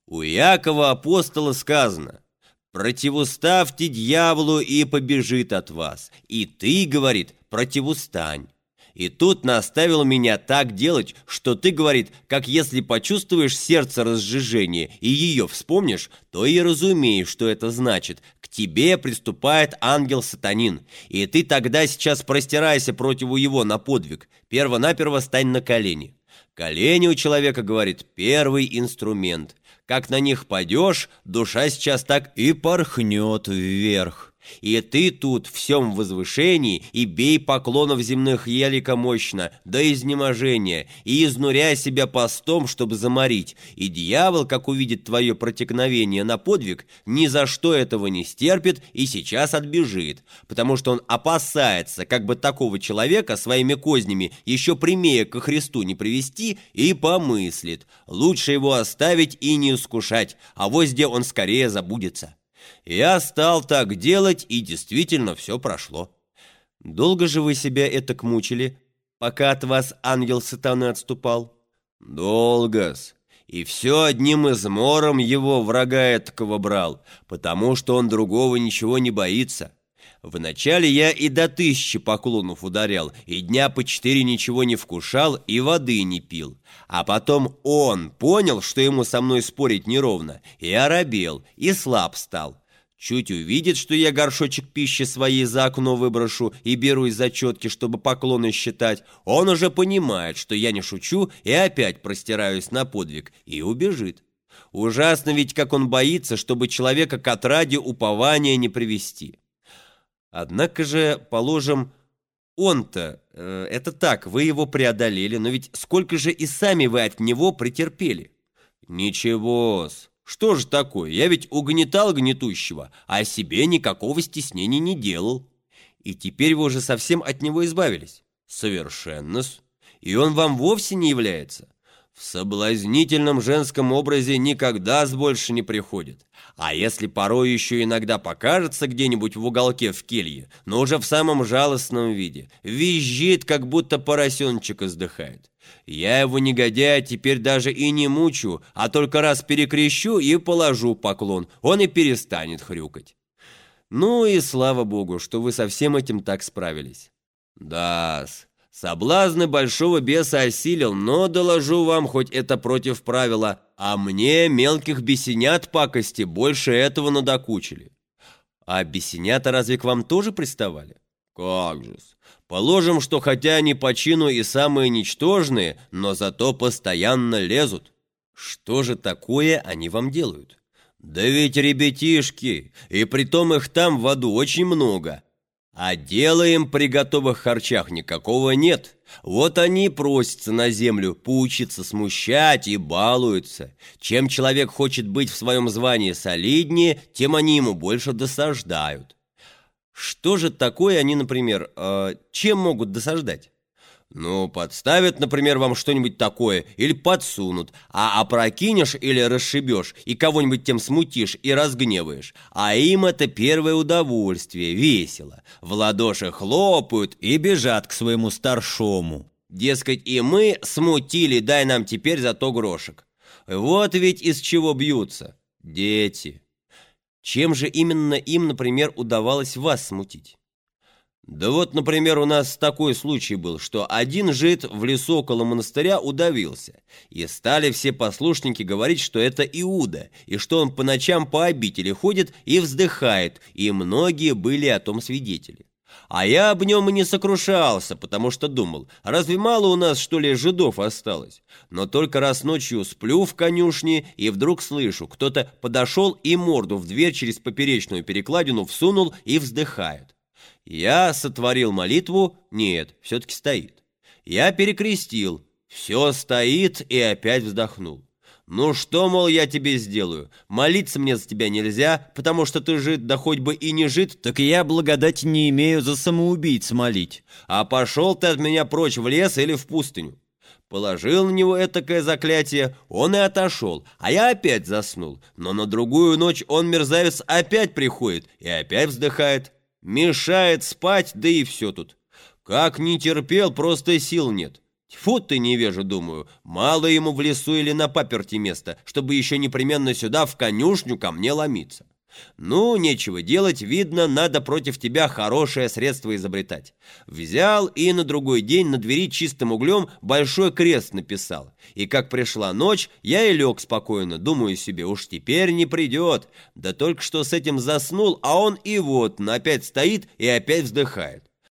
У Якова апостола сказано: «Противоставьте дьяволу, и побежит от вас, и ты, говорит, противостань». И тут наставил меня так делать, что ты, говорит, как если почувствуешь сердце разжижение и ее вспомнишь, то и разумеешь, что это значит. К тебе приступает ангел-сатанин, и ты тогда сейчас простирайся против его на подвиг. Перво-наперво стань на колени. Колени у человека, говорит, первый инструмент. Как на них падешь, душа сейчас так и порхнет вверх. И ты тут в всем возвышении, и бей поклонов земных елико мощно, до изнеможения, и изнуряй себя постом, чтобы заморить. И дьявол, как увидит твое протекновение на подвиг, ни за что этого не стерпит и сейчас отбежит, потому что он опасается, как бы такого человека своими кознями еще прямее ко Христу не привести, и помыслит: лучше его оставить и не искушать, авось где он скорее забудется. Я стал так делать, и действительно все прошло. Долго же вы себя этак мучили, пока от вас ангел сатаны отступал? Долго-с. И все одним измором его врага этакого брал, потому что он другого ничего не боится. Вначале я и до 1000 поклонов ударял, и дня по 4 ничего не вкушал и воды не пил. А потом он понял, что ему со мной спорить неровно, и оробел, и слаб стал. Чуть увидит, что я горшочек пищи своей за окно выброшу и берусь за четки, чтобы поклоны считать, он уже понимает, что я не шучу, и опять простираюсь на подвиг, и убежит. Ужасно ведь, как он боится, чтобы человека к отраде упования не привести. Однако же, положим, он-то, это так, вы его преодолели, но ведь сколько же и сами вы от него претерпели? Ничего-с. Что же такое? Я ведь угнетал гнетущего, а о себе никакого стеснения не делал. И теперь вы уже совсем от него избавились? Совершенно-с. И он вам вовсе не является? В соблазнительном женском образе никогда больше не приходит. А если порой еще иногда покажется где-нибудь в уголке в келье, но уже в самом жалостном виде, визжит, как будто поросеночек издыхает. Я его, негодяя, теперь даже и не мучу, а только раз перекрещу и положу поклон, он и перестанет хрюкать. Ну и слава Богу, что вы со всем этим так справились. Да-с. Соблазны большого беса осилил, но, доложу вам, хоть это против правила, а мне мелких бесенят пакости больше этого надокучили. А бесенята разве к вам тоже приставали? Как же-с. Положим, что хотя они по чину и самые ничтожные, но зато постоянно лезут. Что же такое они вам делают? Да ведь ребятишки, и притом их там в аду очень много. А дела им при готовых харчах никакого нет. Вот они просятся на землю поучиться смущать и балуются. Чем человек хочет быть в своем звании солиднее, тем они ему больше досаждают. Что же такое они, например, чем могут досаждать? Ну, подставят, например, вам что-нибудь такое, или подсунут, а опрокинешь или расшибешь, и кого-нибудь тем смутишь и разгневаешь. А им это первое удовольствие, весело. В ладоши хлопают и бежат к своему старшому. Дескать, и мы смутили, дай нам теперь зато грошек. Вот ведь из чего бьются. Дети. Чем же именно им, например, удавалось вас смутить? Да вот, например, у нас такой случай был, что один жид в лесу около монастыря удавился, и стали все послушники говорить, что это Иуда, и что он по ночам по обители ходит и вздыхает, и многие были о том свидетели. А я об нем и не сокрушался, потому что думал, разве мало у нас, что ли, жидов осталось? Но только раз ночью сплю в конюшне, и вдруг слышу, кто-то подошел и морду в дверь через поперечную перекладину всунул и вздыхает. Я сотворил молитву, нет, все-таки стоит. Я перекрестил, все стоит, и опять вздохнул. Ну что, мол, я тебе сделаю? Молиться мне за тебя нельзя, потому что ты жид, да хоть бы и не жид, так я благодати не имею за самоубийц молить. А пошел ты от меня прочь в лес или в пустыню. Положил на него этакое заклятие, он и отошел, а я опять заснул. Но на другую ночь он, мерзавец, опять приходит и опять вздыхает. Мешает спать, да и все тут. Как не терпел, просто сил нет. Тьфу ты, невежа, думаю, мало ему в лесу или на паперти места, чтобы еще непременно сюда в конюшню ко мне ломиться. Ну, нечего делать, видно, надо против тебя хорошее средство изобретать. Взял и на другой день на двери чистым углем большой крест написал. И как пришла ночь, я и лег спокойно, думаю себе, уж теперь не придет. Да только что с этим заснул, а он и вот опять стоит и опять вздыхает.